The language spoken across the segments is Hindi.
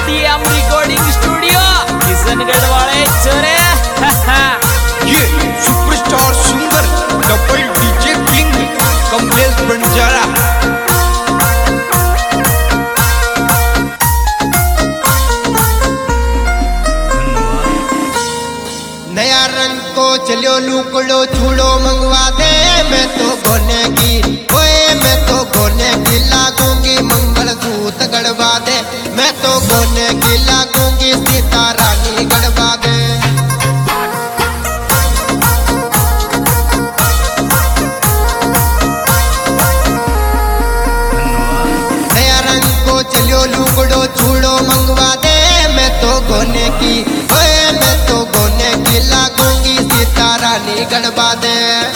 एम रिकॉर्डिंग स्टूडियो किशनगढ़ वाले छोरे। ये superstar singer double DJ king Kamlesh Banjara. नया रंग को चलो लूकड़ो छूड़ो मंगवा दे। मैं तो गोने की ओए मैं तो गोने की लागूंगी मंगल सूत्र गड़वा दे। मैं तो गोने की लागूंगी सीता रानी गड़वा दे। नया रंग को चलो लूकड़ो छूड़ो मंगवा दे। मैं तो गोने की ओए मैं तो गोने की लागूंगी सीता रानी गड़वा दे।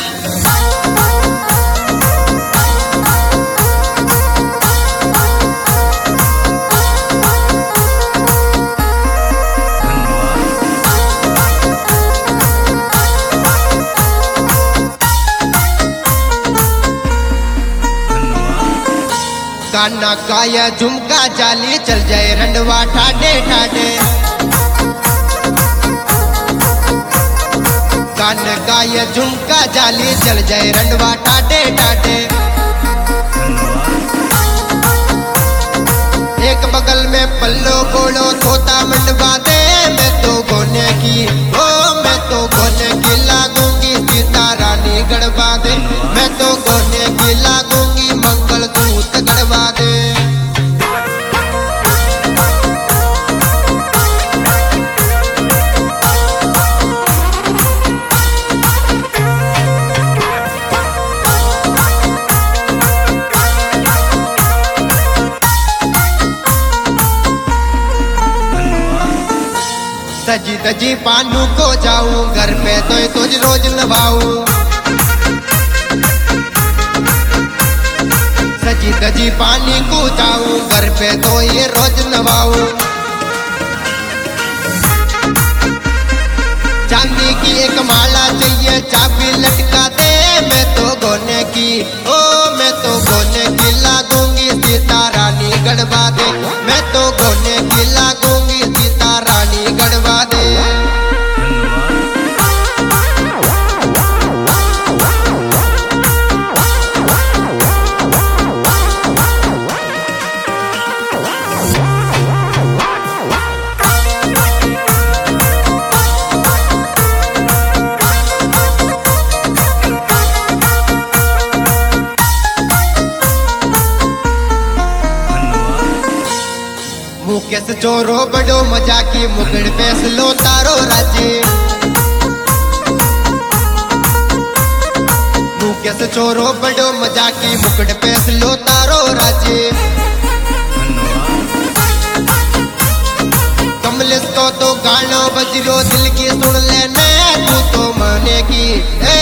काना काया झुमका जाली चल जाए रंडवा ठाडे ठाडे। कान काया झुमका जाली चल जाए रंडवा ठाडे ठाडे। एक बगल में पल्लो गोड़ो तोता मंडवा दे। मैं तो गोने की ओ मैं तो गोने की लागूंगी सीता रानी गड़वा दे। मैं तो गोने की लागूंगी मंगल सूत्र गड़वा दे। सजी दजी पानू को जाऊं घर पे तो तुझ रोज नभाऊं। सजी दजी पानी को जाऊं घर पे तो ये रोज नभाऊं। चांदी की एक माला चाहिए चाबी लटका दे। मैं तो गोने की ओ मैं तो गोने की लागूंगी सीता रानी गड़वा दे। मैं तो गोने की लागूंगी सीता रानी गड़वा दे। मुकेश चोरो बड़ो मजाकी मुकड़ फैसलो तारो राजे। मुकेश चोरो बड़ो मजाकी मुकड़ फैसलो तारो राजे। कमलेश को तो गानो बजरो दिल की सुन लेने तू तो माने की ए